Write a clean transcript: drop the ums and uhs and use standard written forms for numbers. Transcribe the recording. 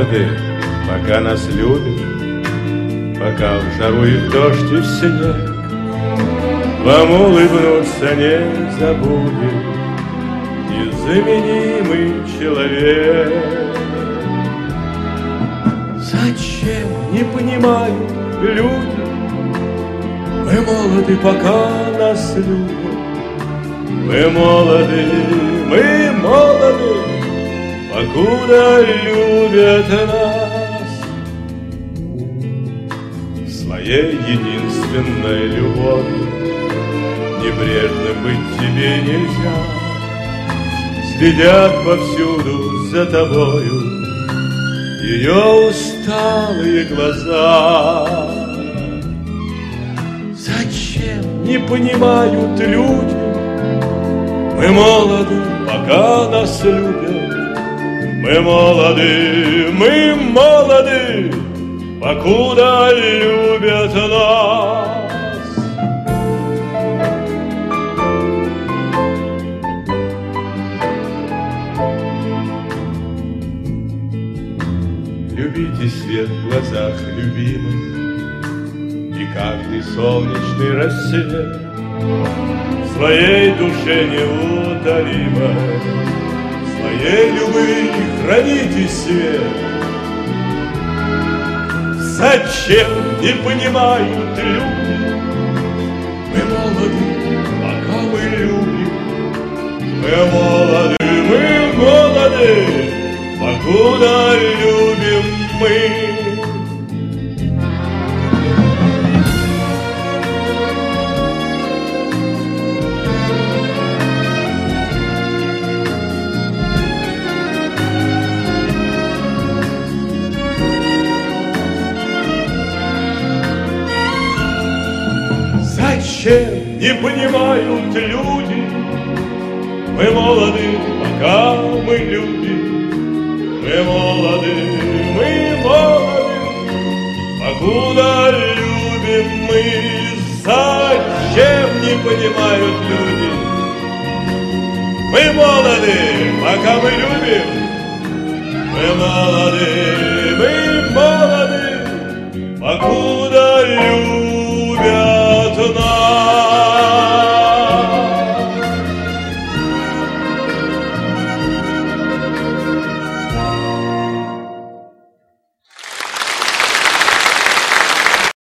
молоды, пока нас любят, пока в жару и в дождь и в снег вам улыбнуться не забудет незаменимый человек. Зачем, не понимают люди, мы молоды, пока нас любят. Мы молоды, покуда любят нас. Своей единственной любовью небрежно быть тебе нельзя. Следят повсюду за тобою ее усталые глаза. Зачем, не понимают люди, мы молоды, пока нас любят. Мы молоды, покуда любят нас. Любите свет в глазах любимых и каждый солнечный рассвет в своей душе неутолимой, в своей любви храните свет. Зачем, не понимают люди, мы молоды, пока мы любим. Мы молоды, покуда любим мы. Зачем, не понимают люди, мы молоды, пока мы любим. Мы молоды, покуда любим мы. Зачем, не понимают люди, мы молоды, пока мы любим. Мы молоды.